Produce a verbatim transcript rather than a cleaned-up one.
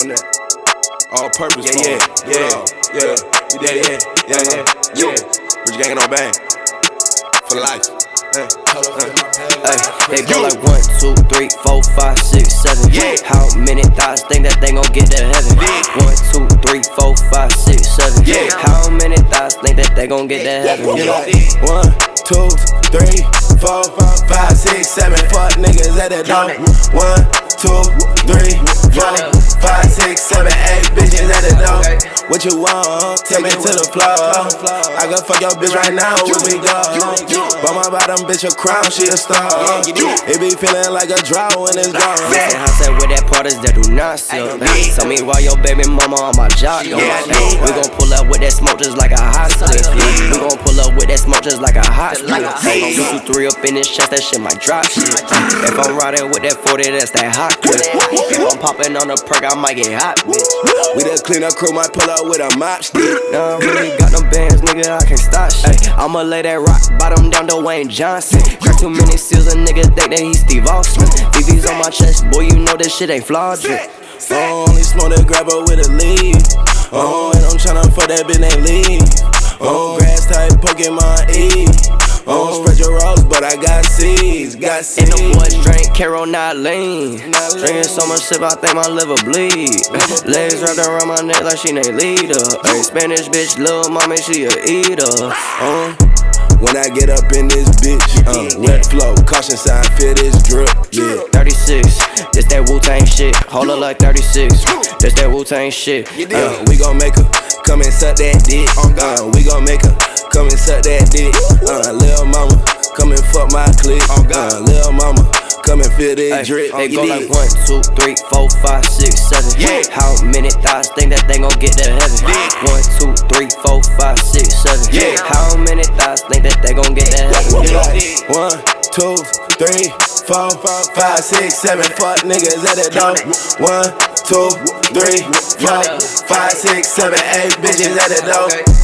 on that. All purpose. Yeah, yeah, yeah, yeah, yeah, yeah, yeah, yeah, yeah. Rich Gang on bang. For life. Hey, Ay, they go like one, two, three, four, five, six, seven. Yeah. How many thoughts think that they gon' get to heaven? One, two, three, four, five, six, seven. Yeah. How many thoughts think that they gon' get to heaven? You like one, two, three, four, five, six, seven. Fuck niggas at the door. One, two, three, four, five, six, seven, eight bitches at the door. What you want? Take me to the floor. I can fuck your bitch right now. Where we go? But my bottom bitch a crown, she a star. It be feeling like a drought when it's gone. Listen, I said with that part is that do not sell. Tell me why your baby mama on my job. We gon' pull up with that smoke just like a hot split. We gon' pull up with that smoke just like a hot split. Two, two, three up in this chest, that shit might drop shit. If I'm riding with that forty, that's that hot clip. If I'm popping on the perk, I might get hot, bitch. We the cleaner crew, might pull up with a mop stick. Nah, really got them bands, nigga, I can't stop shit. Ay, I'ma lay that rock bottom down to Wayne Johnson. Crack too many seals, a nigga think that he Steve Austin. B B's on my chest, boy, you know this shit ain't flawed. Oh, only smoke that grabber with a lead. Oh, and I'm tryna fuck that bitch, ain't leave. Oh, grass type Pokemon E. Oh, spread your rolls, but I got seeds, got seeds. And the boys drink Caro, not lean. Drinking so much sip, I think my liver bleed. Legs wrapped around my neck like she named leader. Ay, Spanish bitch, lil' mommy, she a eater. Uh, when I get up in this bitch, uh, wet flow, caution sign, feel this drip, yeah. thirty-six, this that Wu-Tang shit. Hold up like thirty-six, this that Wu-Tang shit. Uh, we gon' make her come and suck that dick. Uh, we gon' make her come and suck that dick. Uh, lil' mama, come and fuck my clique. Uh, lil' mama, come and feel this drip. They go like one, two, three, four, five, six, seven. How many thoughts think that they gon' get to heaven? One, two, three, four, five, six, seven. How many thoughts think that they gon' get to heaven? One, two, three, four, five, six, seven. Fuck niggas at the door. One, two, three, four, five, six, seven, eight bitches at the door.